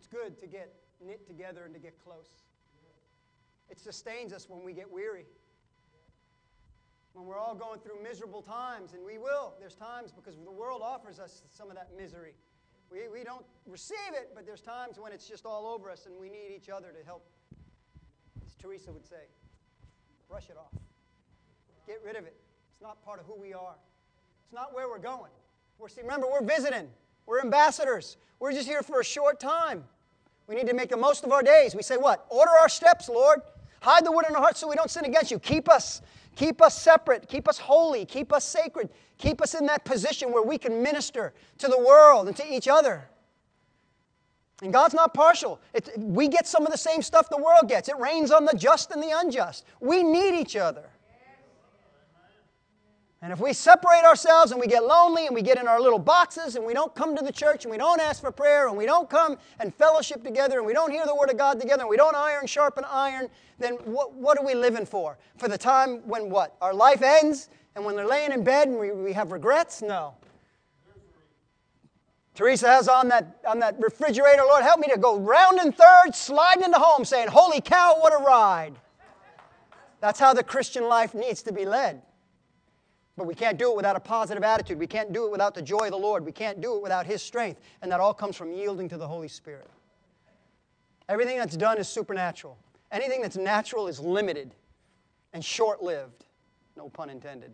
It's good to get knit together and to get close. It sustains us when we get weary. When we're all going through miserable times, and we will. There's times because the world offers us some of that misery. We don't receive it, but there's times when it's just all over us and we need each other to help, as Teresa would say, brush it off. Get rid of it. It's not part of who we are. It's not where we're going. Remember, we're visiting. We're ambassadors. We're just here for a short time. We need to make the most of our days. We say what? Order our steps, Lord. Hide the word in our hearts so we don't sin against you. Keep us separate. Keep us holy. Keep us sacred. Keep us in that position where we can minister to the world and to each other. And God's not partial. We get some of the same stuff the world gets. It rains on the just and the unjust. We need each other. And if we separate ourselves and we get lonely and we get in our little boxes and we don't come to the church and we don't ask for prayer and we don't come and fellowship together and we don't hear the Word of God together and we don't iron sharpen iron, then what are we living for? For the time when what? Our life ends and when they're laying in bed and we have regrets? No. Teresa has on that refrigerator, Lord, help me to go round and third, sliding into home saying, holy cow, what a ride. That's how the Christian life needs to be led. But we can't do it without a positive attitude. We can't do it without the joy of the Lord. We can't do it without His strength. And that all comes from yielding to the Holy Spirit. Everything that's done is supernatural. Anything that's natural is limited and short-lived. No pun intended.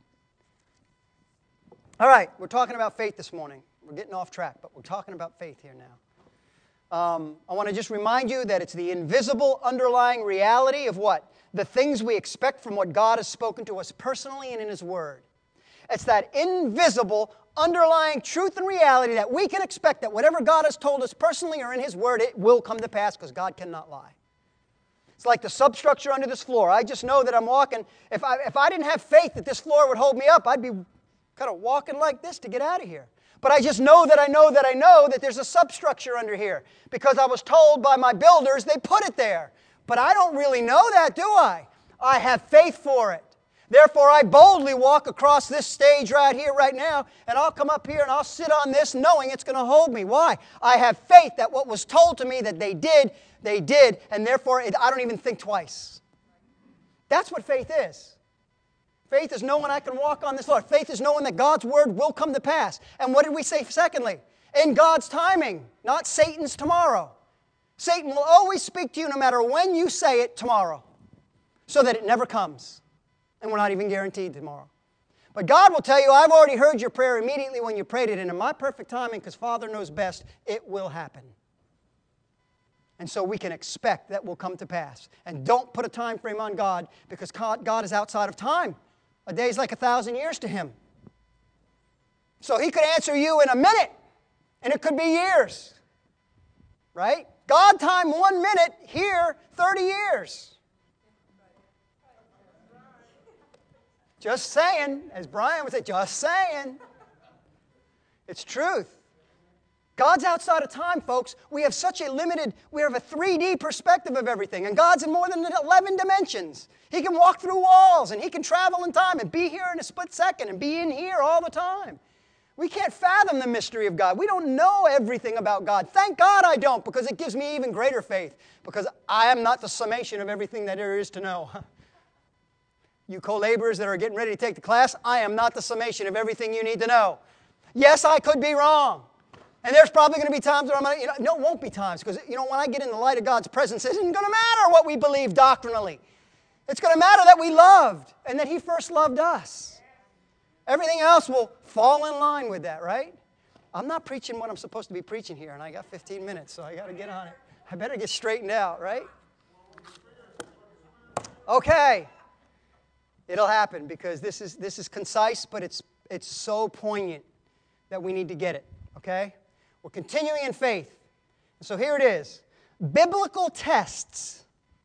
All right, we're talking about faith this morning. We're getting off track, but we're talking about faith here now. I want to just remind you that it's the invisible underlying reality of what? The things we expect from what God has spoken to us personally and in His Word. It's that invisible, underlying truth and reality that we can expect that whatever God has told us personally or in His Word, it will come to pass because God cannot lie. It's like the substructure under this floor. I just know that I'm walking. If I didn't have faith that this floor would hold me up, I'd be kind of walking like this to get out of here. But I just know that I know that I know that there's a substructure under here because I was told by my builders they put it there. But I don't really know that, do I? I have faith for it. Therefore, I boldly walk across this stage right here, right now, and I'll come up here and I'll sit on this knowing it's going to hold me. Why? I have faith that what was told to me that they did, and therefore I don't even think twice. That's what faith is. Faith is knowing I can walk on this Lord. Faith is knowing that God's Word will come to pass. And what did we say secondly? In God's timing, not Satan's tomorrow. Satan will always speak to you no matter when you say it tomorrow, so that it never comes. And we're not even guaranteed tomorrow. But God will tell you, I've already heard your prayer immediately when you prayed it, and in my perfect timing, because Father knows best, it will happen. And so we can expect that will come to pass. And don't put a time frame on God, because God is outside of time. A day is like 1,000 years to Him. So He could answer you in a minute, and it could be years. Right? God time 1 minute, here 30 years. Just saying, as Brian would say, just saying. It's truth. God's outside of time, folks. We have such a limited, we have a 3D perspective of everything, and God's in more than 11 dimensions. He can walk through walls, and He can travel in time and be here in a split second and be in here all the time. We can't fathom the mystery of God. We don't know everything about God. Thank God I don't, because it gives me even greater faith, because I am not the summation of everything that there is to know. You co-laborers that are getting ready to take the class, I am not the summation of everything you need to know. Yes, I could be wrong. And there's probably going to be times where I'm going to, no, it won't be times, because, when I get in the light of God's presence, it isn't going to matter what we believe doctrinally. It's going to matter that we loved and that He first loved us. Everything else will fall in line with that, right? I'm not preaching what I'm supposed to be preaching here, and I got 15 minutes, so I got to get on it. I better get straightened out, right? Okay. It'll happen, because this is concise, but it's so poignant that we need to get it, okay? We're continuing in faith. So here it is. Biblical tests.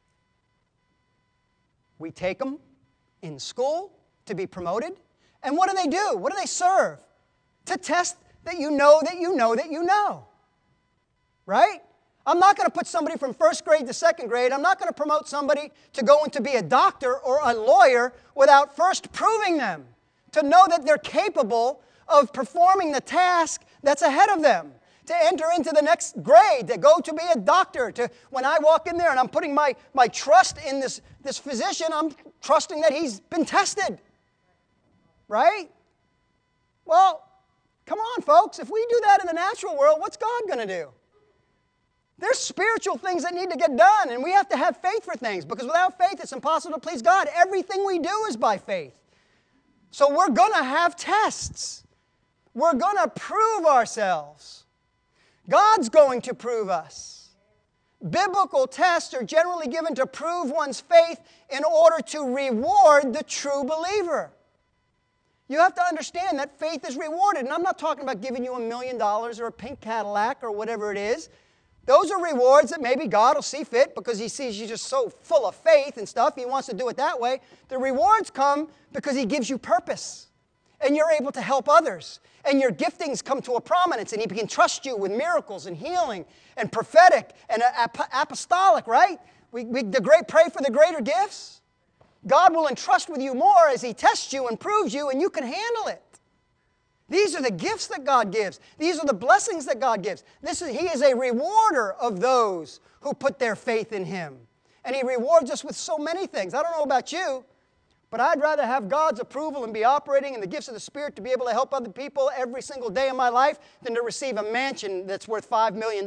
We take them in school to be promoted. And what do? What do they serve? To test that you know that you know that you know. Right? I'm not going to put somebody from first grade to second grade. I'm not going to promote somebody to go and to be a doctor or a lawyer without first proving them, to know that they're capable of performing the task that's ahead of them. to enter into the next grade, to go to be a doctor, to when I walk in there and I'm putting my trust in this physician, I'm trusting that he's been tested. Right? Well, come on, folks. If we do that in the natural world, what's God going to do? There's spiritual things that need to get done, and we have to have faith for things, because without faith, it's impossible to please God. Everything we do is by faith. So we're going to have tests. We're going to prove ourselves. God's going to prove us. Biblical tests are generally given to prove one's faith in order to reward the true believer. You have to understand that faith is rewarded. And I'm not talking about giving you $1 million or a pink Cadillac or whatever it is. Those are rewards that maybe God will see fit because He sees you just so full of faith and stuff. He wants to do it that way. The rewards come because He gives you purpose. And you're able to help others. And your giftings come to a prominence. And He can trust you with miracles and healing and prophetic and apostolic, right? We pray for the greater gifts. God will entrust with you more as He tests you and proves you, and you can handle it. These are the gifts that God gives. These are the blessings that God gives. He is a rewarder of those who put their faith in Him. And He rewards us with so many things. I don't know about you, but I'd rather have God's approval and be operating in the gifts of the Spirit to be able to help other people every single day of my life than to receive a mansion that's worth $5 million.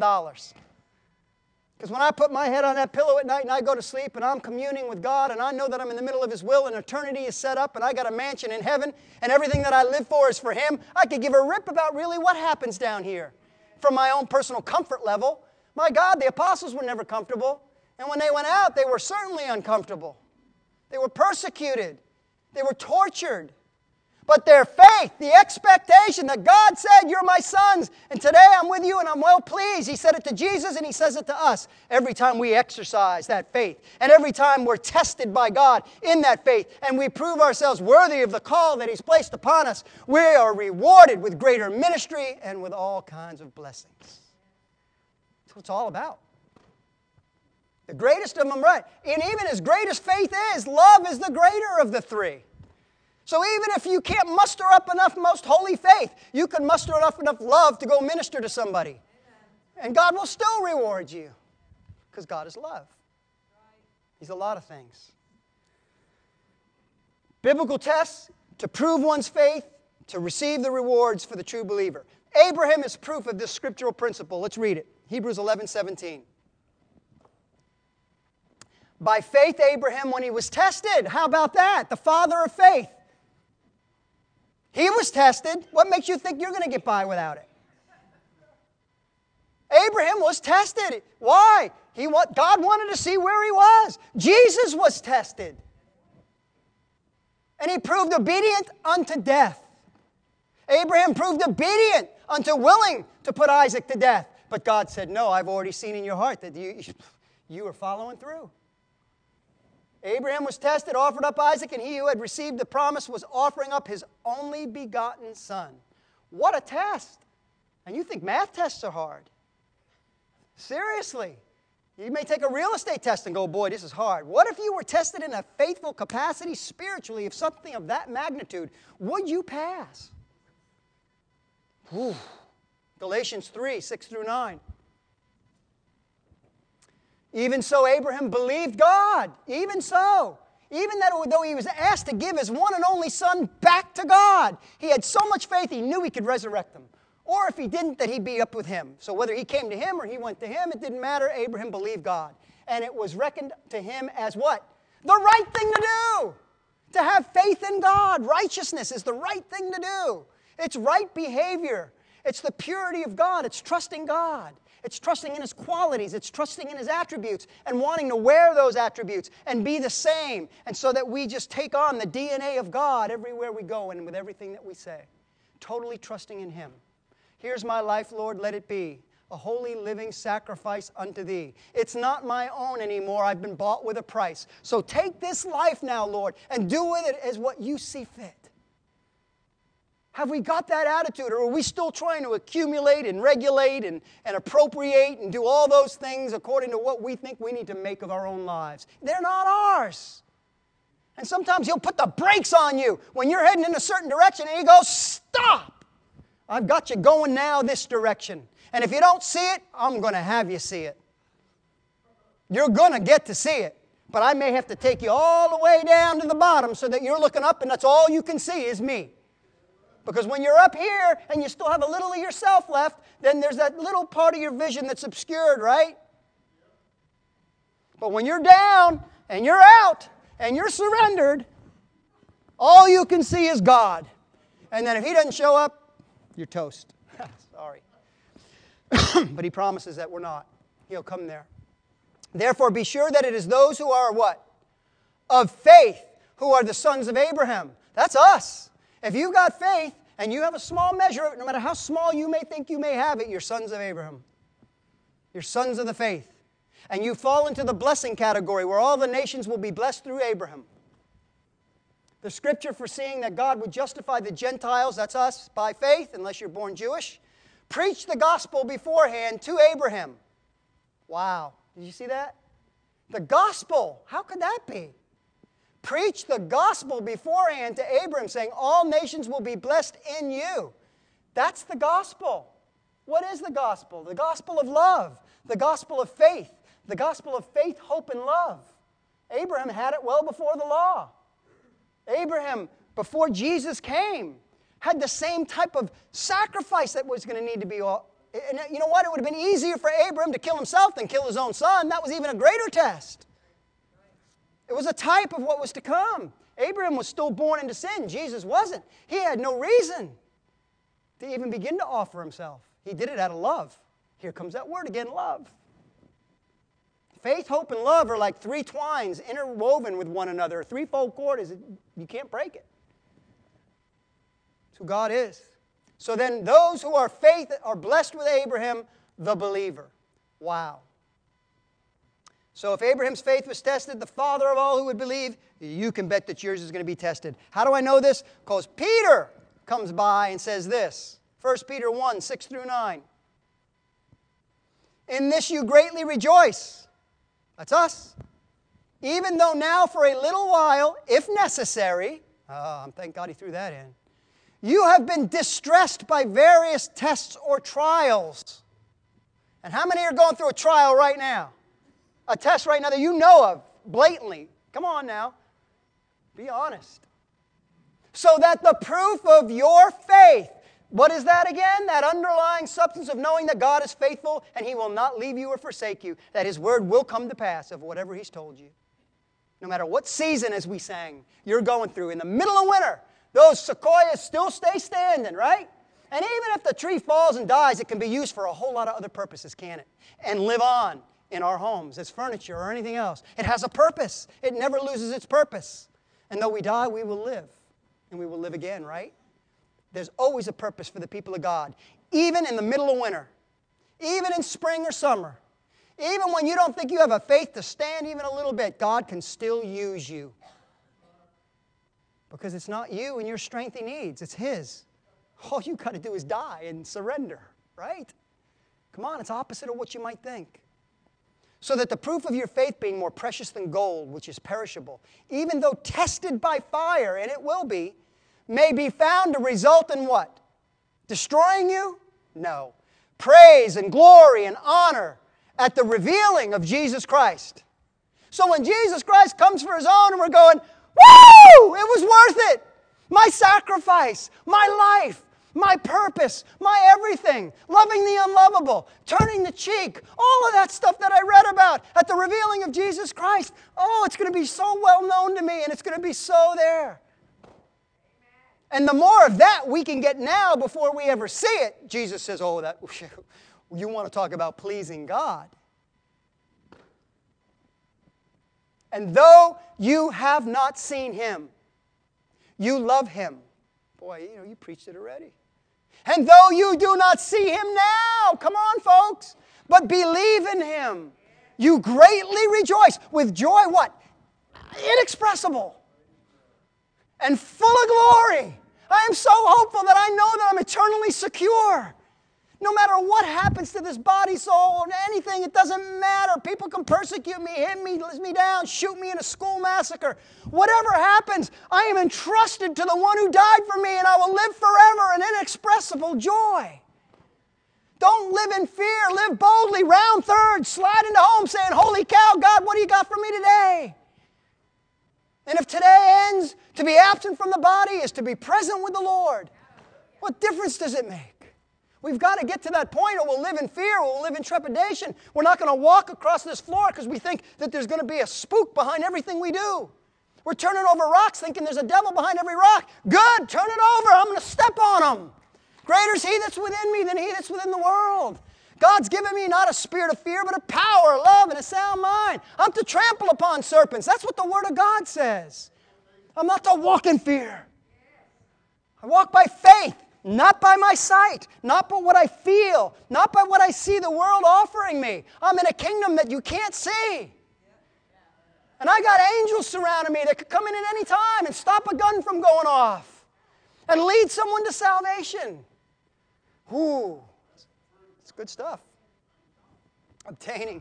Because when I put my head on that pillow at night and I go to sleep and I'm communing with God and I know that I'm in the middle of His will and eternity is set up and I got a mansion in heaven and everything that I live for is for Him, I could give a rip about really what happens down here from my own personal comfort level. My God, the apostles were never comfortable. And when they went out, they were certainly uncomfortable. They were persecuted. They were tortured. But their faith, the expectation that God said, you're my sons, and today I'm with you and I'm well pleased. He said it to Jesus and He says it to us every time we exercise that faith. And every time we're tested by God in that faith and we prove ourselves worthy of the call that He's placed upon us, we are rewarded with greater ministry and with all kinds of blessings. That's what it's all about. The greatest of them, right? And even as great as faith is, love is the greater of the three. So even if you can't muster up enough most holy faith, you can muster enough love to go minister to somebody. Amen. And God will still reward you because God is love. He's a lot of things. Biblical tests to prove one's faith, to receive the rewards for the true believer. Abraham is proof of this scriptural principle. Let's read it. Hebrews 11:17. By faith, Abraham, when he was tested, how about that? The father of faith. He was tested. What makes you think you're going to get by without it? Abraham was tested. Why? God wanted to see where he was. Jesus was tested. And he proved obedient unto death. Abraham proved obedient unto willing to put Isaac to death. But God said, no, I've already seen in your heart that you are following through. Abraham was tested, offered up Isaac, and he who had received the promise was offering up his only begotten son. What a test. And you think math tests are hard. Seriously. You may take a real estate test and go, boy, this is hard. What if you were tested in a faithful capacity spiritually of something of that magnitude? Would you pass? Whew. Galatians 3:6-9. Even so, Abraham believed God. Even so. Even though he was asked to give his one and only son back to God. He had so much faith he knew he could resurrect him. Or if he didn't, that he'd be up with him. So whether he came to him or he went to him, it didn't matter. Abraham believed God. And it was reckoned to him as what? The right thing to do. To have faith in God. Righteousness is the right thing to do. It's right behavior. It's the purity of God. It's trusting God. It's trusting in His qualities. It's trusting in His attributes and wanting to wear those attributes and be the same. And so that we just take on the DNA of God everywhere we go and with everything that we say. Totally trusting in Him. Here's my life, Lord, let it be a holy living sacrifice unto Thee. It's not my own anymore. I've been bought with a price. So take this life now, Lord, and do with it as what You see fit. Have we got that attitude, or are we still trying to accumulate and regulate and appropriate and do all those things according to what we think we need to make of our own lives? They're not ours. And sometimes He'll put the brakes on you when you're heading in a certain direction and He goes, stop. I've got you going now this direction. And if you don't see it, I'm going to have you see it. You're going to get to see it. But I may have to take you all the way down to the bottom so that you're looking up and that's all you can see is me. Because when you're up here and you still have a little of yourself left, then there's that little part of your vision that's obscured, right? But when you're down and you're out and you're surrendered, all you can see is God. And then if He doesn't show up, you're toast. Sorry. But He promises that we're not. He'll come there. Therefore, be sure that it is those who are what? Of faith, who are the sons of Abraham. That's us. If you've got faith and you have a small measure of it, no matter how small you may think you may have it, you're sons of Abraham. You're sons of the faith. And you fall into the blessing category where all the nations will be blessed through Abraham. The scripture foreseeing that God would justify the Gentiles, that's us, by faith, unless you're born Jewish, preach the gospel beforehand to Abraham. Wow. Did you see that? The gospel. How could that be? Preach the gospel beforehand to Abraham, saying, all nations will be blessed in you. That's the gospel. What is the gospel? The gospel of love. The gospel of faith. The gospel of faith, hope, and love. Abraham had it well before the law. Abraham, before Jesus came, had the same type of sacrifice that was going to need to be. And you know what? It would have been easier for Abraham to kill himself than kill his own son. That was even a greater test. It was a type of what was to come. Abraham was still born into sin. Jesus wasn't. He had no reason to even begin to offer himself. He did it out of love. Here comes that word again, love. Faith, hope, and love are like three twines interwoven with one another. A threefold cord, you can't break it. That's who God is. So then those who are faith are blessed with Abraham, the believer. Wow. So if Abraham's faith was tested, the father of all who would believe, you can bet that yours is going to be tested. How do I know this? Because Peter comes by and says this. 1 Peter 1, 6 through 9. In this you greatly rejoice. That's us. Even though now for a little while, if necessary, thank God he threw that in, you have been distressed by various tests or trials. And how many are going through a trial right now? A test right now that you know of, blatantly. Come on now. Be honest. So that the proof of your faith, what is that again? That underlying substance of knowing that God is faithful and He will not leave you or forsake you, that His word will come to pass of whatever He's told you. No matter what season, as we sang, you're going through. In the middle of winter, those sequoias still stay standing, right? And even if the tree falls and dies, it can be used for a whole lot of other purposes, can it? And live on in our homes as furniture or anything else. It has a purpose. It never loses its purpose. And though we die, we will live. And we will live again, right? There's always a purpose for the people of God. Even in the middle of winter. Even in spring or summer. Even when you don't think you have a faith to stand even a little bit, God can still use you. Because it's not you and your strength He needs. It's His. All you got to do is die and surrender, right? Come on, it's opposite of what you might think. So that the proof of your faith being more precious than gold, which is perishable, even though tested by fire, and it will be, may be found to result in what? Destroying you? No. Praise and glory and honor at the revealing of Jesus Christ. So when Jesus Christ comes for His own and we're going, woo! It was worth it. My sacrifice, my life, my purpose, my everything, loving the unlovable, turning the cheek, all of that stuff that I read about at the revealing of Jesus Christ. Oh, it's going to be so well known to me and it's going to be so there. And the more of that we can get now before we ever see it, Jesus says, oh, that you want to talk about pleasing God. And though you have not seen Him, you love Him. Boy, you preached it already. And though you do not see Him now, come on, folks, but believe in Him, you greatly rejoice with joy, what? Inexpressible and full of glory. I am so hopeful that I know that I'm eternally secure, No matter what happens to this body, soul, or anything, it doesn't matter. People can persecute me, hit me, let me down, shoot me in a school massacre. Whatever happens, I am entrusted to the one who died for me, and I will live forever in inexpressible joy. Don't live in fear. Live boldly. Round third. Slide into home saying, holy cow, God, what do you got for me today? And if today ends, to be absent from the body is to be present with the Lord. What difference does it make? We've got to get to that point, or we'll live in fear, or we'll live in trepidation. We're not going to walk across this floor because we think that there's going to be a spook behind everything we do. We're turning over rocks thinking there's a devil behind every rock. Good, turn it over. I'm going to step on him. Greater is he that's within me than he that's within the world. God's given me not a spirit of fear, but a power, love, and a sound mind. I'm to trample upon serpents. That's what the Word of God says. I'm not to walk in fear. I walk by faith. Not by my sight, not by what I feel, not by what I see the world offering me. I'm in a kingdom that you can't see. And I got angels surrounding me that could come in at any time and stop a gun from going off and lead someone to salvation. Ooh, it's good stuff. Obtaining.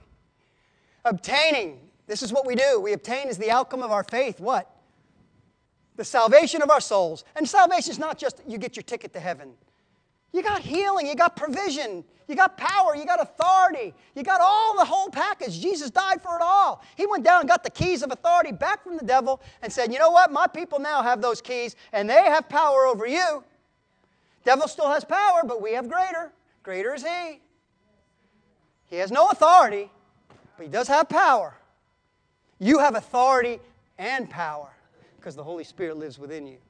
This is what we do. We obtain as the outcome of our faith. What? The salvation of our souls. And salvation is not just you get your ticket to heaven. You got healing, you got provision, you got power, you got authority, you got all the whole package. Jesus died for it all. He went down and got the keys of authority back from the devil and said, you know what, my people now have those keys and they have power over you. Devil still has power, but we have greater. Greater is he. He has no authority, but he does have power. You have authority and power, because the Holy Spirit lives within you.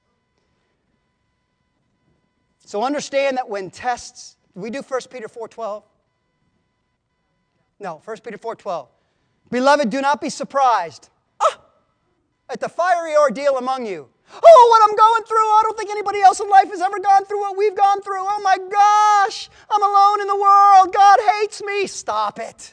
So understand that when tests, we do 1 Peter 4:12? No, 1 Peter 4:12. Beloved, do not be surprised at the fiery ordeal among you. Oh, what I'm going through, I don't think anybody else in life has ever gone through what we've gone through. Oh my gosh, I'm alone in the world. God hates me. Stop it.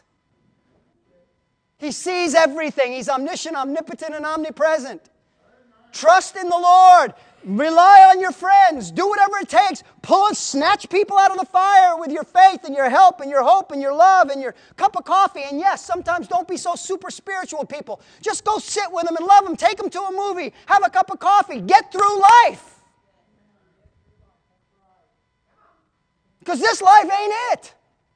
He sees everything. He's omniscient, omnipotent, and omnipresent. Trust in the Lord. Rely on your friends. Do whatever it takes. Pull and snatch people out of the fire with your faith and your help and your hope and your love and your cup of coffee. And yes, sometimes don't be so super spiritual people. Just go sit with them and love them. Take them to a movie. Have a cup of coffee. Get through life. Because this life ain't it.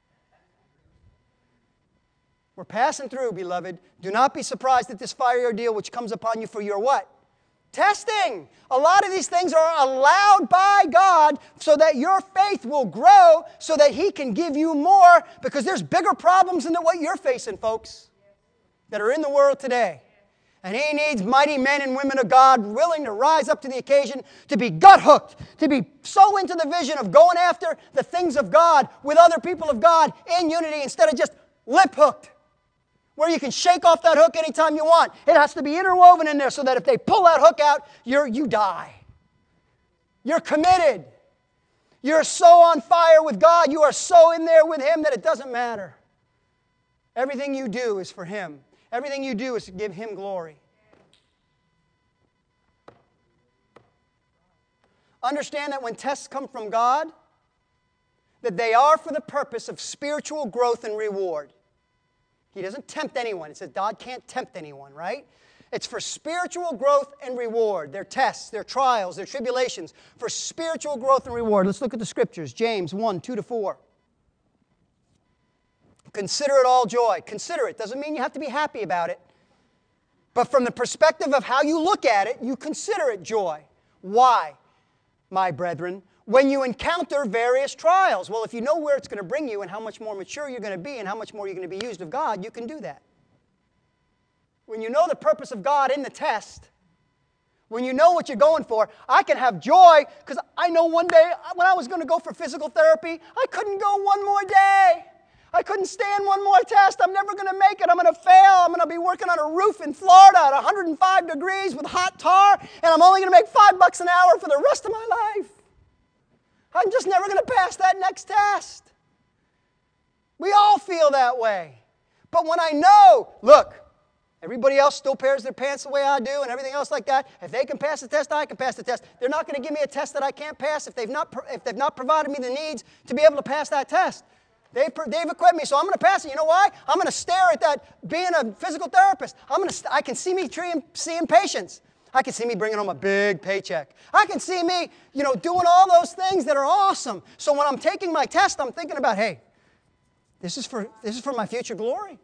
We're passing through, beloved. Do not be surprised at this fiery ordeal which comes upon you for your what? Testing. A lot of these things are allowed by God so that your faith will grow, so that He can give you more, because there's bigger problems than what you're facing, folks, that are in the world today. And He needs mighty men and women of God willing to rise up to the occasion, to be gut-hooked, to be so into the vision of going after the things of God with other people of God in unity instead of just lip-hooked, where you can shake off that hook anytime you want. It has to be interwoven in there so that if they pull that hook out, you die. You're committed. You're so on fire with God. You are so in there with Him that it doesn't matter. Everything you do is for Him. Everything you do is to give Him glory. Understand that when tests come from God, that they are for the purpose of spiritual growth and reward. He doesn't tempt anyone. It says God can't tempt anyone, right? It's for spiritual growth and reward. They're tests, they're trials, they're tribulations for spiritual growth and reward. Let's look at the scriptures. James 1:2-4. Consider it all joy. Consider it. Doesn't mean you have to be happy about it. But from the perspective of how you look at it, you consider it joy. Why, my brethren? When you encounter various trials. Well, if you know where it's going to bring you and how much more mature you're going to be and how much more you're going to be used of God, you can do that. When you know the purpose of God in the test, when you know what you're going for, I can have joy because I know one day when I was going to go for physical therapy, I couldn't go one more day. I couldn't stand one more test. I'm never going to make it. I'm going to fail. I'm going to be working on a roof in Florida at 105 degrees with hot tar, and I'm only going to make $5 an hour for the rest of my life. I'm just never going to pass that next test. We all feel that way. But when I know, look, Everybody else still pairs their pants the way I do and everything else like that. If they can pass the test, I can pass the test. They're not going to give me a test that I can't pass if they've not provided me the needs to be able to pass that test. They've equipped me, so I'm going to pass it. You know why? I'm going to stare at that being a physical therapist. I can see me seeing patients. I can see me bringing home a big paycheck. I can see me, doing all those things that are awesome. So when I'm taking my test, I'm thinking about, hey, this is for my future glory.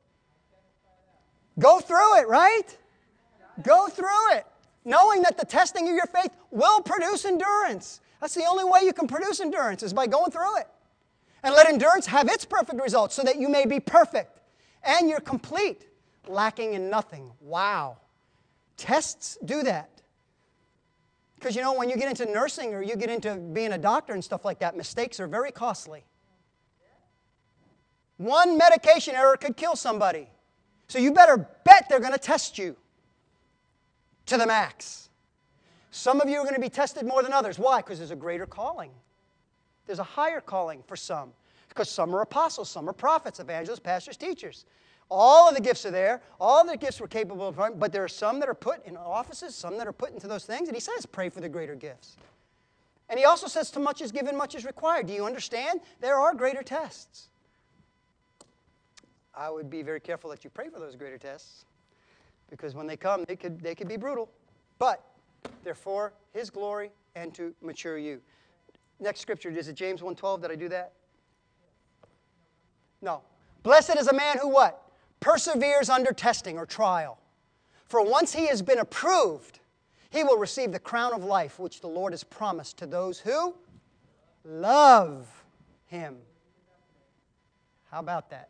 Go through it, right? Go through it, knowing that the testing of your faith will produce endurance. That's the only way you can produce endurance is by going through it. And let endurance have its perfect results so that you may be perfect and you're complete, lacking in nothing. Wow. Tests do that. Because, when you get into nursing or you get into being a doctor and stuff like that, mistakes are very costly. One medication error could kill somebody. So you better bet they're going to test you to the max. Some of you are going to be tested more than others. Why? Because there's a greater calling. There's a higher calling for some. Because some are apostles, some are prophets, evangelists, pastors, teachers. All of the gifts are there. All of the gifts were capable of, but there are some that are put in offices, some that are put into those things. And he says, pray for the greater gifts. And he also says, to much is given, much is required. Do you understand? There are greater tests. I would be very careful that you pray for those greater tests, because when they come, they could be brutal. But they're for His glory and to mature you. Next scripture, is it James 1:12? Did I do that? No. Blessed is a man who what? Perseveres under testing or trial. For once he has been approved, he will receive the crown of life which the Lord has promised to those who love Him. How about that?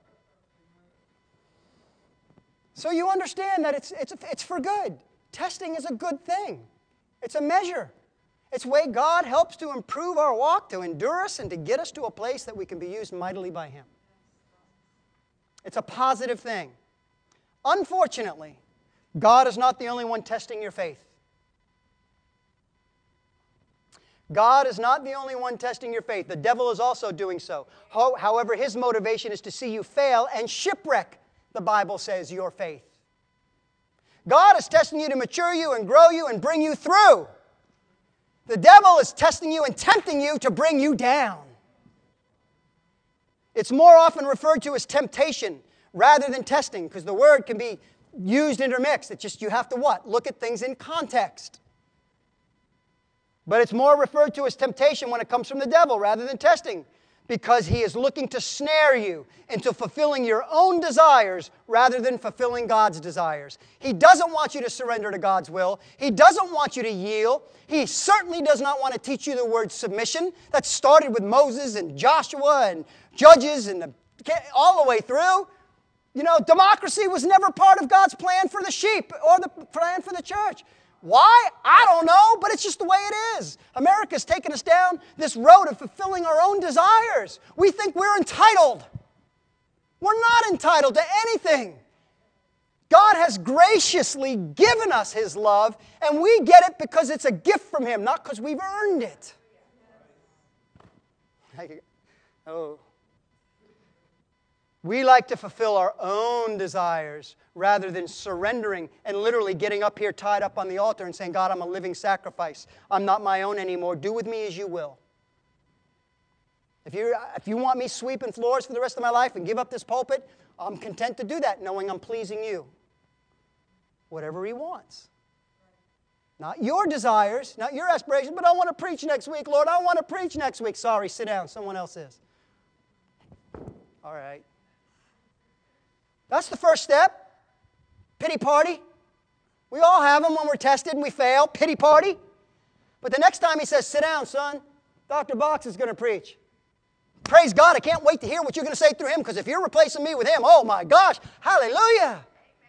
So you understand that it's for good. Testing is a good thing. It's a measure. It's a way God helps to improve our walk, to endure us, and to get us to a place that we can be used mightily by Him. It's a positive thing. Unfortunately, God is not the only one testing your faith. God is not the only one testing your faith. The devil is also doing so. However, his motivation is to see you fail and shipwreck, the Bible says, your faith. God is testing you to mature you and grow you and bring you through. The devil is testing you and tempting you to bring you down. It's more often referred to as temptation rather than testing, because the word can be used intermixed. It's just you have to what? Look at things in context. But it's more referred to as temptation when it comes from the devil rather than testing, because he is looking to snare you into fulfilling your own desires rather than fulfilling God's desires. He doesn't want you to surrender to God's will. He doesn't want you to yield. He certainly does not want to teach you the word submission. That started with Moses and Joshua and Judges and all the way through. Democracy was never part of God's plan for the sheep or the plan for the church. Why? I don't know, but it's just the way it is. America's taken us down this road of fulfilling our own desires. We think we're entitled. We're not entitled to anything. God has graciously given us His love, and we get it because it's a gift from Him, not because we've earned it. We like to fulfill our own desires rather than surrendering and literally getting up here tied up on the altar and saying, God, I'm a living sacrifice. I'm not my own anymore. Do with me as you will. If you want me sweeping floors for the rest of my life and give up this pulpit, I'm content to do that, knowing I'm pleasing you. Whatever He wants. Not your desires, not your aspirations, but I want to preach next week, Lord. I want to preach next week. Sorry, sit down. Someone else is. All right. That's the first step. Pity party. We all have them when we're tested and we fail. Pity party. But the next time He says, sit down, son. Dr. Box is going to preach. Praise God. I can't wait to hear what you're going to say through him, because if you're replacing me with him, oh my gosh, hallelujah. Amen.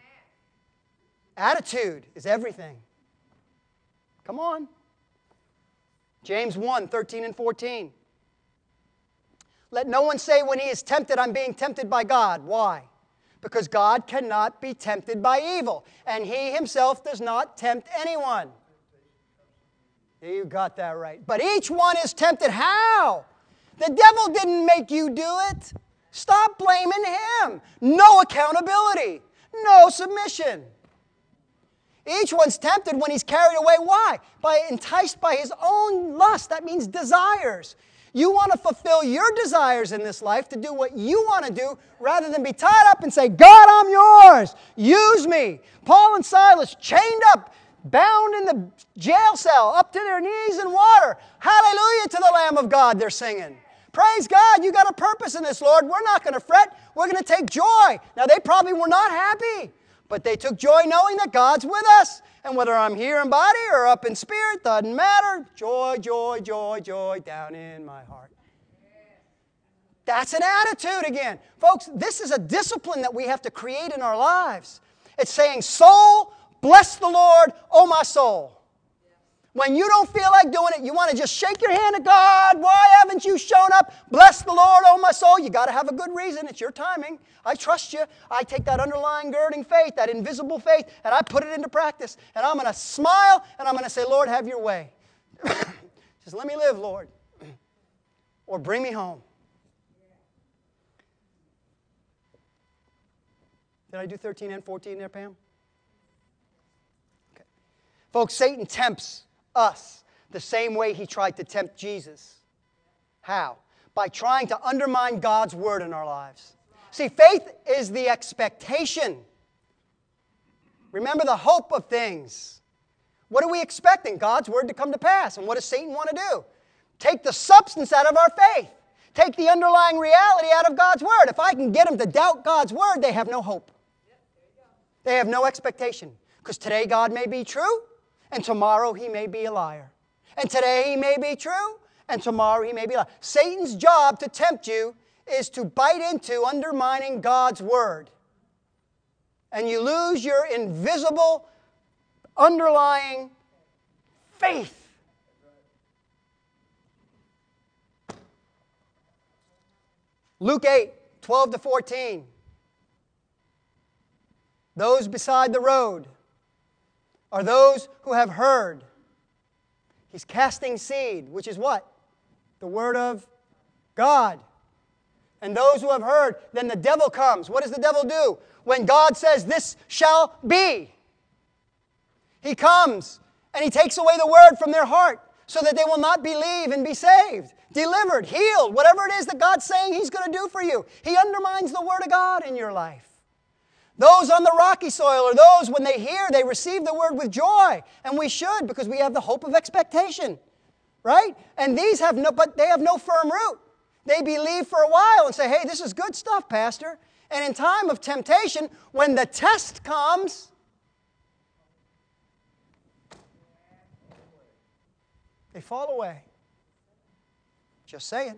Attitude is everything. Come on. James 1, 13 and 14. Let no one say when he is tempted, I'm being tempted by God. Why? Because God cannot be tempted by evil, and He Himself does not tempt anyone. You got that right. But each one is tempted. How? The devil didn't make you do it. Stop blaming him. No accountability. No submission. Each one's tempted when he's carried away. Why? Enticed by his own lust. That means desires. You want to fulfill your desires in this life to do what you want to do rather than be tied up and say, God, I'm yours. Use me. Paul and Silas chained up, bound in the jail cell, up to their knees in water. Hallelujah to the Lamb of God, they're singing. Praise God, you got a purpose in this, Lord. We're not going to fret. We're going to take joy. Now, they probably were not happy, but they took joy knowing that God's with us. And whether I'm here in body or up in spirit, doesn't matter. Joy, joy, joy, joy down in my heart. That's an attitude again. Folks, this is a discipline that we have to create in our lives. It's saying, soul, bless the Lord, oh my soul. When you don't feel like doing it, you want to just shake your hand at God. Why haven't you shown up? Bless the Lord, oh my soul. You got to have a good reason. It's your timing. I trust you. I take that underlying girding faith, that invisible faith, and I put it into practice. And I'm going to smile, and I'm going to say, Lord, have your way. Just let me live, Lord. Or bring me home. Did I do 13 and 14 there, Pam? Okay. Folks, Satan tempts us the same way he tried to tempt Jesus. How? By trying to undermine God's word in our lives. See, faith is the expectation. Remember the hope of things. What are we expecting? God's word to come to pass. And what does Satan want to do? Take the substance out of our faith. Take the underlying reality out of God's word. If I can get them to doubt God's word, they have no hope. They have no expectation. Because today God may be true, and tomorrow he may be a liar. And today he may be true, and tomorrow he may be a liar. Satan's job to tempt you is to bite into undermining God's word. And you lose your invisible, underlying faith. Luke 8, 12 to 14. Those beside the road are those who have heard. He's casting seed, which is what? The Word of God. And those who have heard, then the devil comes. What does the devil do? When God says, this shall be, he comes and he takes away the Word from their heart so that they will not believe and be saved, delivered, healed, whatever it is that God's saying he's going to do for you. He undermines the Word of God in your life. Those on the rocky soil are those, when they hear, they receive the word with joy. And we should, because we have the hope of expectation. Right? And these have but they have no firm root. They believe for a while and say, hey, this is good stuff, Pastor. And in time of temptation, when the test comes, they fall away. Just saying.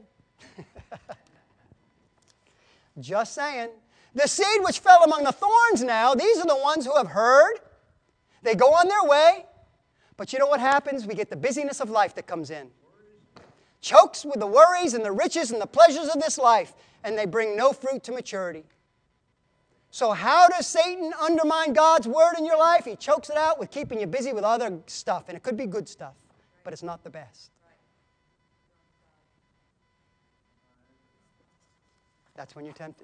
Just saying. The seed which fell among the thorns now, these are the ones who have heard. They go on their way. But you know what happens? We get the busyness of life that comes in. Chokes with the worries and the riches and the pleasures of this life. And they bring no fruit to maturity. So how does Satan undermine God's word in your life? He chokes it out with keeping you busy with other stuff. And it could be good stuff, but it's not the best. That's when you're tempted.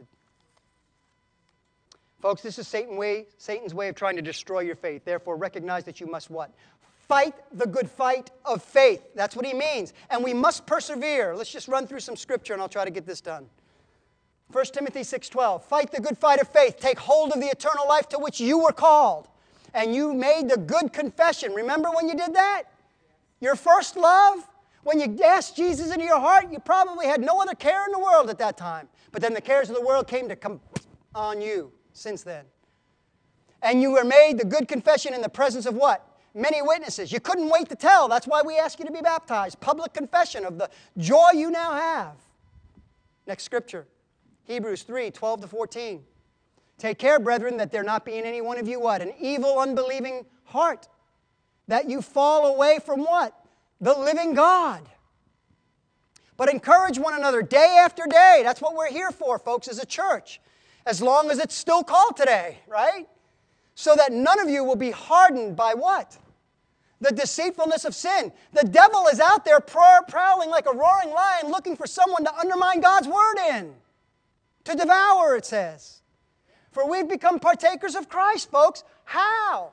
Folks, this is Satan's way of trying to destroy your faith. Therefore, recognize that you must what? Fight the good fight of faith. That's what he means. And we must persevere. Let's just run through some scripture and I'll try to get this done. 1 Timothy 6:12. Fight the good fight of faith. Take hold of the eternal life to which you were called. And you made the good confession. Remember when you did that? Your first love? When you asked Jesus into your heart, you probably had no other care in the world at that time. But then the cares of the world came to come on you. Since then. And you were made the good confession in the presence of what? Many witnesses. You couldn't wait to tell. That's why we ask you to be baptized. Public confession of the joy you now have. Next scripture. Hebrews 3, 12 to 14. Take care, brethren, that there not be in any one of you what? An evil, unbelieving heart. That you fall away from what? The living God. But encourage one another day after day. That's what we're here for, folks, as a church. As long as it's still called today, right? So that none of you will be hardened by what? The deceitfulness of sin. The devil is out there prowling like a roaring lion looking for someone to undermine God's word in. To devour, it says. For we've become partakers of Christ, folks. How?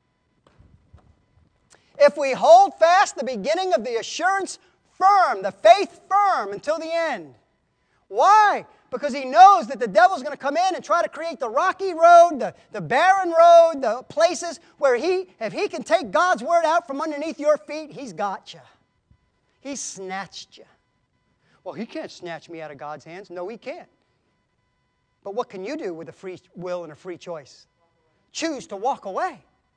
If we hold fast the beginning of the assurance firm, the faith firm until the end. Why? Because he knows that the devil's going to come in and try to create the rocky road, the barren road, the places where if he can take God's word out from underneath your feet, he's got you. He's snatched you. Well, he can't snatch me out of God's hands. No, he can't. But what can you do with a free will and a free choice? Choose to walk away.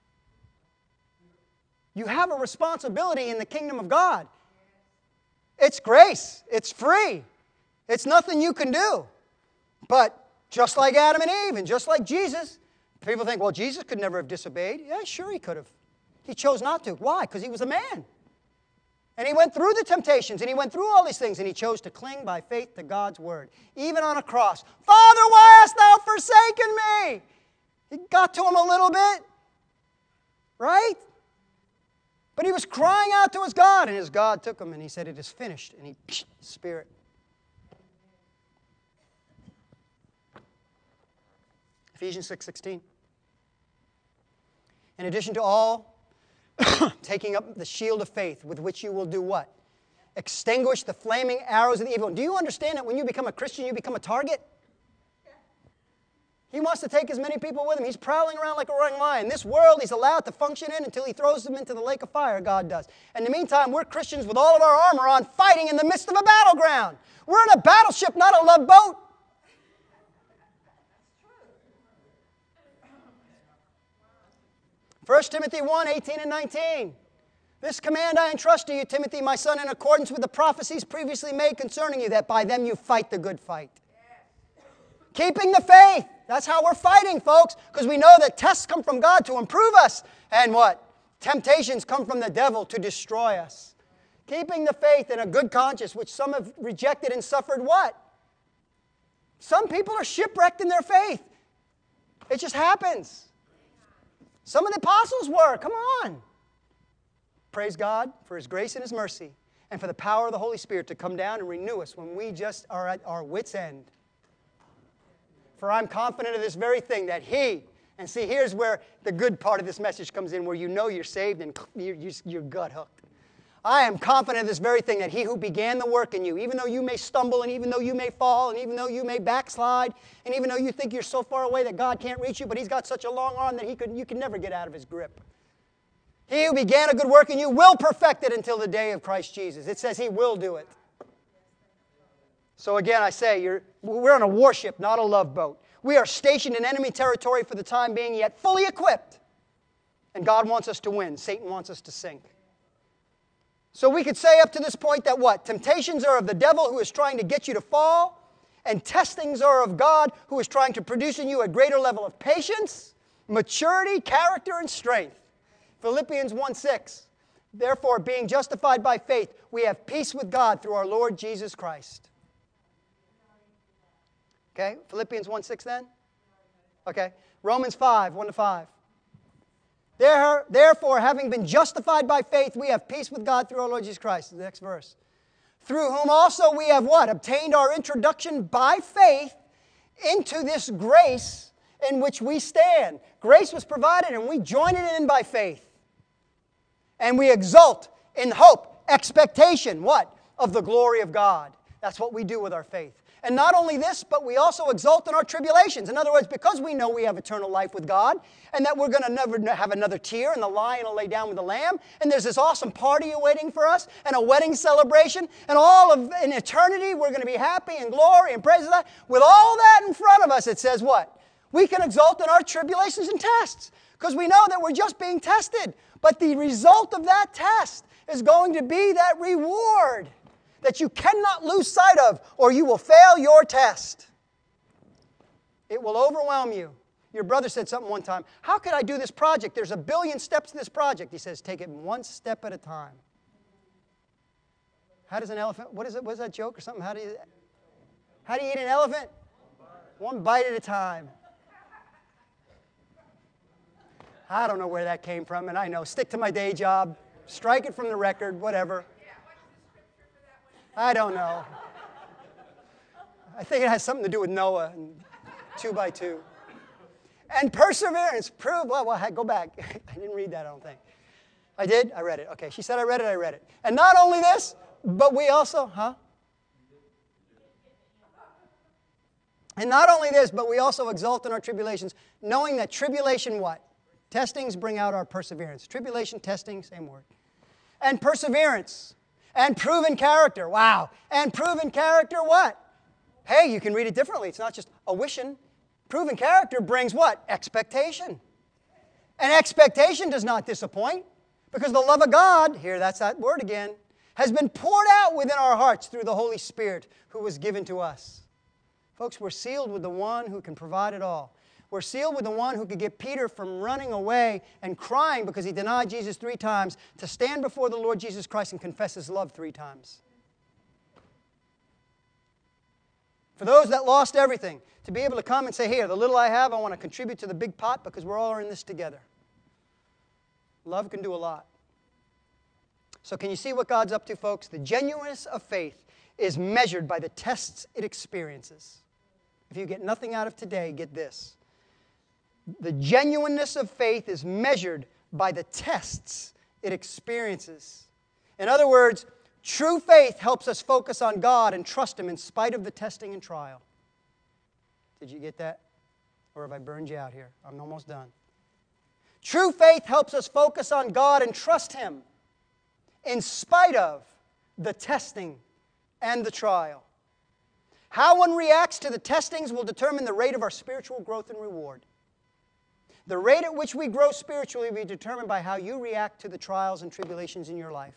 You have a responsibility in the kingdom of God. It's grace. It's free. It's nothing you can do. But just like Adam and Eve and just like Jesus, people think, well, Jesus could never have disobeyed. Yeah, sure he could have. He chose not to. Why? Because he was a man. And he went through the temptations and he went through all these things and he chose to cling by faith to God's word. Even on a cross. Father, why hast thou forsaken me? He got to him a little bit. Right? But he was crying out to his God, and his God took him, and he said, it is finished. And he, Spirit. Ephesians 6:16. In addition to all, taking up the shield of faith, with which you will do what? Extinguish the flaming arrows of the evil one. Do you understand that when you become a Christian, you become a target? He wants to take as many people with him. He's prowling around like a roaring lion. This world he's allowed to function in until he throws them into the lake of fire, God does. In the meantime, we're Christians with all of our armor on, fighting in the midst of a battleground. We're in a battleship, not a love boat. 1 Timothy 1:18 and 19. This command I entrust to you, Timothy, my son, in accordance with the prophecies previously made concerning you, that by them you fight the good fight. Keeping the faith. That's how we're fighting, folks, because we know that tests come from God to improve us. And what? Temptations come from the devil to destroy us. Keeping the faith and a good conscience, which some have rejected and suffered what? Some people are shipwrecked in their faith. It just happens. Some of the apostles were. Come on. Praise God for His grace and His mercy, and for the power of the Holy Spirit to come down and renew us when we just are at our wits' end. For I'm confident of this very thing, that He, and see, here's where the good part of this message comes in, where you know you're saved and you're gut hooked. I am confident of this very thing, that He who began the work in you, even though you may stumble, and even though you may fall, and even though you may backslide, and even though you think you're so far away that God can't reach you, but He's got such a long arm that you can never get out of His grip. He who began a good work in you will perfect it until the day of Christ Jesus. It says He will do it. So again, I say, we're on a warship, not a love boat. We are stationed in enemy territory for the time being, yet fully equipped. And God wants us to win. Satan wants us to sink. So we could say up to this point that what? Temptations are of the devil, who is trying to get you to fall, and testings are of God, who is trying to produce in you a greater level of patience, maturity, character, and strength. Philippians 1:6. Therefore, being justified by faith, we have peace with God through our Lord Jesus Christ. Okay, Philippians 1:6 then? Okay, Romans 5, 1-5. Therefore, having been justified by faith, we have peace with God through our Lord Jesus Christ. The next verse. Through whom also we have what? Obtained our introduction by faith into this grace in which we stand. Grace was provided and we join it in by faith. And we exult in hope, expectation, what? Of the glory of God. That's what we do with our faith. And not only this, but we also exult in our tribulations. In other words, because we know we have eternal life with God, and that we're going to never have another tear, and the lion will lay down with the lamb, and there's this awesome party awaiting for us, and a wedding celebration, and all of in eternity, we're going to be happy and glory and praise God. With all that in front of us, it says what? We can exult in our tribulations and tests, because we know that we're just being tested. But the result of that test is going to be that reward that you cannot lose sight of, or you will fail your test. It will overwhelm you. Your brother said something one time. How could I do this project? There's 1 billion steps to this project. He says, take it one step at a time. How does an elephant, what is that joke or something? How do you eat an elephant? One bite at a time. I don't know where that came from, and I know. Stick to my day job. Strike it from the record, whatever. I don't know. I think it has something to do with Noah and 2 by 2. And perseverance. Prove, go back. I didn't read that, I don't think. I did? I read it. Okay, she said I read it. And not only this, but we also, And not only this, but we also exult in our tribulations, knowing that tribulation what? Testings bring out our perseverance. Tribulation, testing, same word. And perseverance. And proven character. Wow. And proven character what? Hey, you can read it differently. It's not just a wishing. Proven character brings what? Expectation. And expectation does not disappoint, because the love of God, here that's that word again, has been poured out within our hearts through the Holy Spirit who was given to us. Folks, we're sealed with the one who can provide it all. We're sealed with the one who could get Peter from running away and crying because he denied Jesus 3 times to stand before the Lord Jesus Christ and confess His love 3 times. For those that lost everything, to be able to come and say, here, the little I have, I want to contribute to the big pot because we're all in this together. Love can do a lot. So can you see what God's up to, folks? The genuineness of faith is measured by the tests it experiences. If you get nothing out of today, get this. The genuineness of faith is measured by the tests it experiences. In other words, true faith helps us focus on God and trust Him in spite of the testing and trial. Did you get that? Or have I burned you out here? I'm almost done. True faith helps us focus on God and trust Him in spite of the testing and the trial. How one reacts to the testings will determine the rate of our spiritual growth and reward. The rate at which we grow spiritually will be determined by how you react to the trials and tribulations in your life.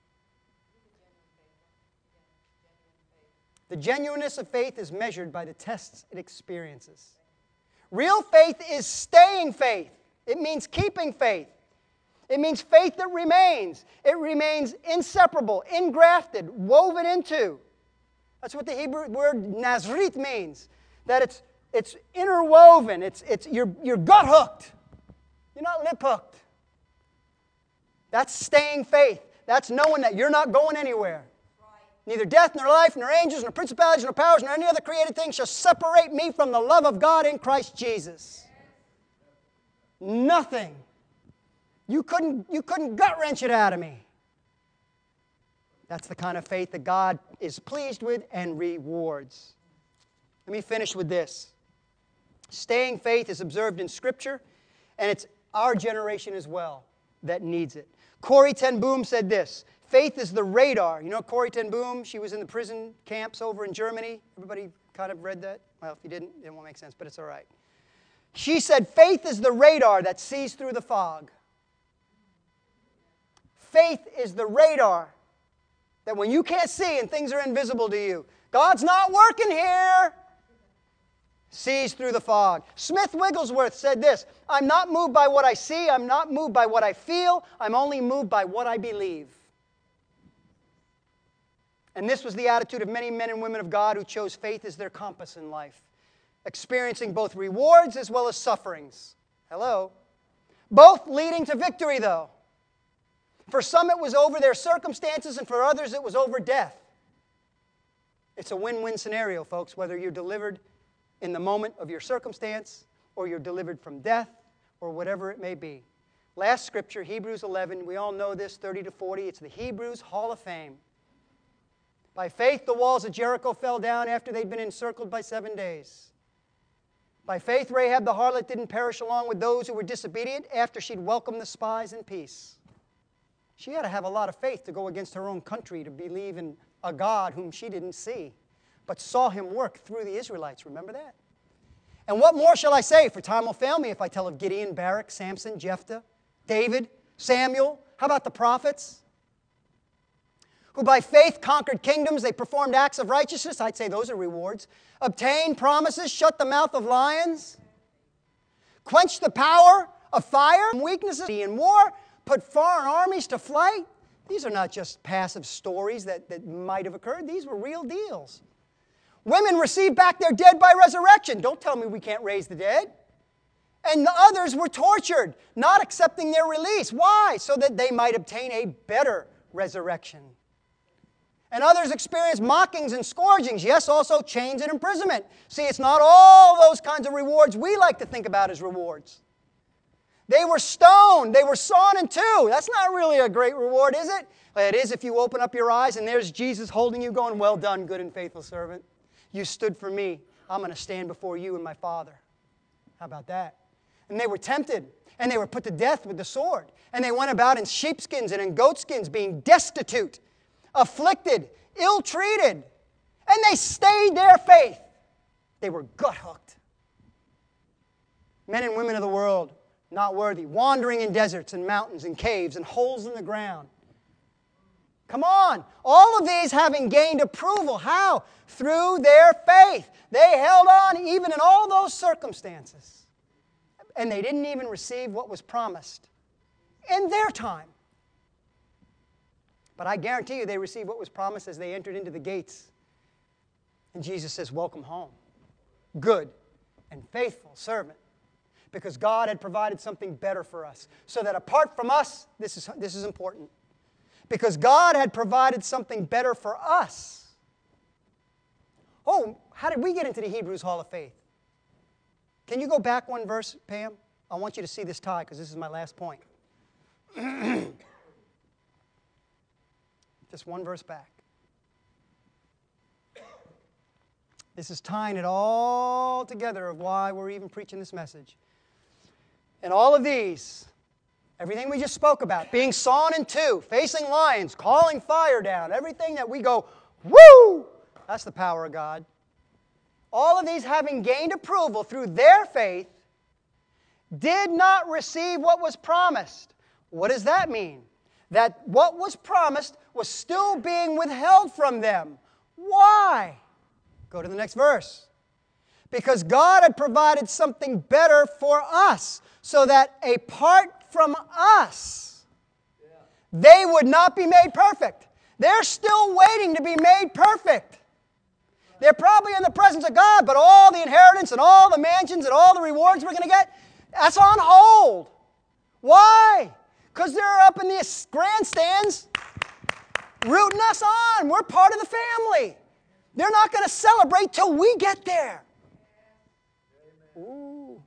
The genuineness of faith is measured by the tests it experiences. Real faith is staying faith. It means keeping faith. It means faith that remains. It remains inseparable, engrafted, woven into. That's what the Hebrew word nazrit means. That it's interwoven. You're gut hooked. You're not lip hooked. That's staying faith. That's knowing that you're not going anywhere. Neither death, nor life, nor angels, nor principalities, nor powers, nor any other created thing shall separate me from the love of God in Christ Jesus. Nothing. You couldn't gut-wrench it out of me. That's the kind of faith that God is pleased with and rewards. Let me finish with this. Staying faith is observed in Scripture, and it's our generation as well that needs it. Corrie ten Boom said this: faith is the radar. You know Corrie ten Boom? She was in the prison camps over in Germany. Everybody kind of read that? Well, if you didn't, it won't make sense, but it's all right. She said, faith is the radar that sees through the fog. Faith is the radar that when you can't see and things are invisible to you, God's not working here, sees through the fog. Smith Wigglesworth said this: I'm not moved by what I see, I'm not moved by what I feel, I'm only moved by what I believe. And this was the attitude of many men and women of God who chose faith as their compass in life, experiencing both rewards as well as sufferings. Hello? Both leading to victory, though. For some it was over their circumstances, and for others it was over death. It's a win-win scenario, folks, whether you're delivered in the moment of your circumstance, or you're delivered from death, or whatever it may be. Last scripture, Hebrews 11, we all know this, 30 to 40. It's the Hebrews Hall of Fame. By faith, the walls of Jericho fell down after they'd been encircled by 7 days. By faith, Rahab the harlot didn't perish along with those who were disobedient after she'd welcomed the spies in peace. She had to have a lot of faith to go against her own country to believe in a God whom she didn't see, but saw Him work through the Israelites. Remember that? And what more shall I say? For time will fail me if I tell of Gideon, Barak, Samson, Jephthah, David, Samuel. How about the prophets? Who by faith conquered kingdoms, they performed acts of righteousness. I'd say those are rewards. Obtained promises, shut the mouth of lions. Quenched the power of fire, weaknesses in war, put foreign armies to flight. These are not just passive stories that might have occurred. These were real deals. Women received back their dead by resurrection. Don't tell me we can't raise the dead. And the others were tortured, not accepting their release. Why? So that they might obtain a better resurrection. And others experienced mockings and scourgings. Yes, also chains and imprisonment. See, it's not all those kinds of rewards we like to think about as rewards. They were stoned. They were sawn in two. That's not really a great reward, is it? It is if you open up your eyes and there's Jesus holding you going, well done, good and faithful servant. You stood for me. I'm going to stand before you and my Father. How about that? And they were tempted, and they were put to death with the sword. And they went about in sheepskins and in goatskins, being destitute, afflicted, ill-treated. And they stayed their faith. They were gut-hooked. Men and women of the world, not worthy, wandering in deserts and mountains and caves and holes in the ground. Come on. All of these having gained approval. How? Through their faith. They held on even in all those circumstances. And they didn't even receive what was promised in their time. But I guarantee you they received what was promised as they entered into the gates. And Jesus says, welcome home. Good and faithful servant. Because God had provided something better for us. So that apart from us, this is important. Because God had provided something better for us. Oh, how did we get into the Hebrews Hall of Faith? Can you go back one verse, Pam? I want you to see this tie because this is my last point. Just one verse back. This is tying it all together of why we're even preaching this message. And all of these, everything we just spoke about, being sawn in two, facing lions, calling fire down, everything that we go, woo! That's the power of God. All of these having gained approval through their faith, did not receive what was promised. What does that mean? That what was promised was still being withheld from them. Why? Go to the next verse. Because God had provided something better for us, so that apart from us, they would not be made perfect. They're still waiting to be made perfect. They're probably in the presence of God, but all the inheritance and all the mansions and all the rewards we're going to get, that's on hold. Why? Because they're up in the grandstands rooting us on. We're part of the family. They're not going to celebrate till we get there. Ooh.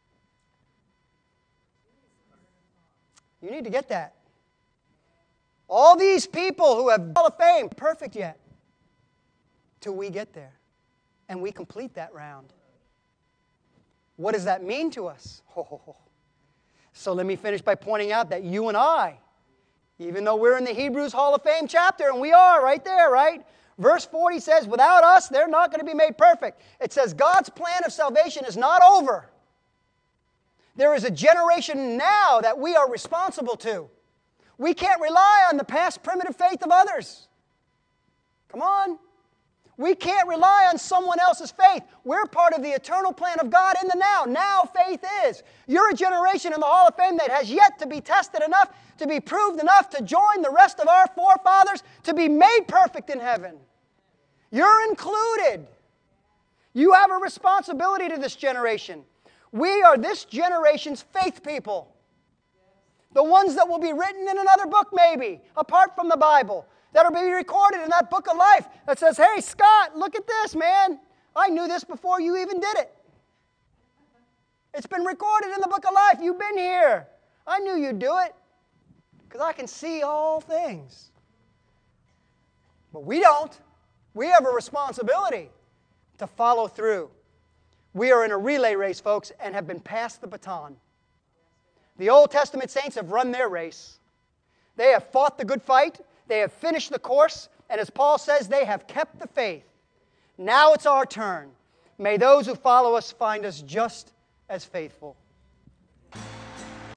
You need to get that. All these people who have Hall of Fame, perfect yet, till we get there and we complete that round. What does that mean to us? So let me finish by pointing out that you and I, even though we're in the Hebrews Hall of Fame chapter, and we are right there, right? Verse 40 says, without us, they're not going to be made perfect. It says God's plan of salvation is not over. There is a generation now that we are responsible to. We can't rely on the past primitive faith of others. Come on. We can't rely on someone else's faith. We're part of the eternal plan of God in the now. Now faith is. You're a generation in the Hall of Fame that has yet to be tested enough, to be proved enough to join the rest of our forefathers to be made perfect in heaven. You're included. You have a responsibility to this generation. We are this generation's faith people. The ones that will be written in another book maybe, apart from the Bible. That'll be recorded in that book of life that says, hey, Scott, look at this, man. I knew this before you even did it. It's been recorded in the book of life. You've been here. I knew you'd do it because I can see all things. But we don't. We have a responsibility to follow through. We are in a relay race, folks, and have been passed the baton. The Old Testament saints have run their race. They have fought the good fight. They have finished the course, and as Paul says, they have kept the faith. Now it's our turn. May those who follow us find us just as faithful.